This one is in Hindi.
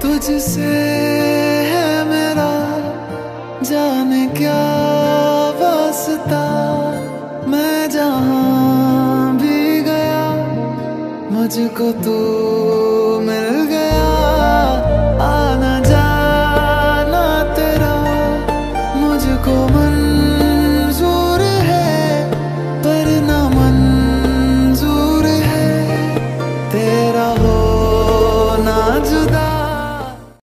तुझसे है मेरा जाने क्या वास्ता। मैं जहाँ भी गया मुझको तू